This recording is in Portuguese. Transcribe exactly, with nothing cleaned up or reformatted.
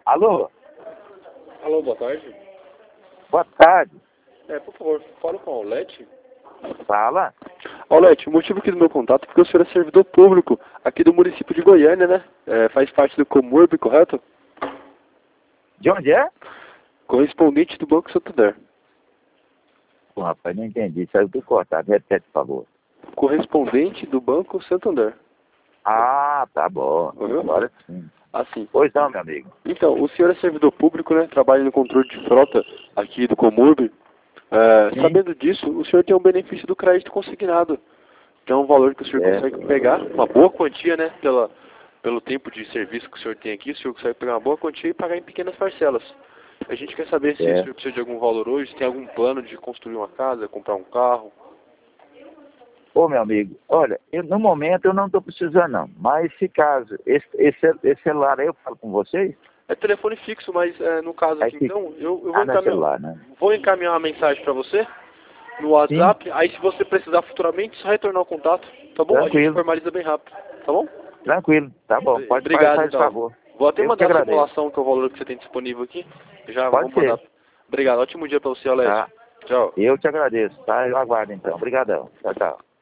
Alô? Alô, boa tarde. Boa tarde. É, por favor, fala com a Olete. Fala. Olete, o motivo aqui do meu contato é porque o senhor é servidor público aqui do município de Goiânia, né? É, faz parte do Comurb, correto? De onde é? Correspondente do Banco Santander. Pô, rapaz, não entendi. Saiu tudo cortado. Repete, por favor. Correspondente do Banco Santander. Ah, tá bom. Uhum. Agora sim. Assim. Pois não, meu amigo. Então, o senhor é servidor público, né? Trabalha no controle de frota aqui do Comurb. É, Sim. sabendo disso, o senhor tem um benefício do crédito consignado. Que é um valor que o senhor É. consegue pegar, uma boa quantia, né? Pela, pelo tempo de serviço que o senhor tem aqui, o senhor consegue pegar uma boa quantia e pagar em pequenas parcelas. A gente quer saber se o É. senhor precisa de algum valor hoje, se tem algum plano de construir uma casa, comprar um carro. Ô, meu amigo, olha, eu, no momento eu não estou precisando, não. Mas se caso, esse, esse, esse celular aí eu falo com vocês? É telefone fixo, mas é, no caso É aqui, que... então, eu, eu vou, Ah, não é encaminhar, celular, né? vou encaminhar uma mensagem para você no Sim, WhatsApp. Aí, se você precisar futuramente, só retornar o contato, tá bom? A gente tranquilo, formaliza bem rápido, tá bom? tranquilo. Tá bom, pode fazer, Obrigado, faz então. favor. Vou até Eu que te mandar a agradeço. simulação, que é o valor que você tem disponível aqui. Já Pode vamos mandar. ser, Obrigado. Ótimo dia para você, Alex. tá? Tchau. Eu te agradeço, tá? Eu aguardo então. Obrigadão. Tchau, tchau.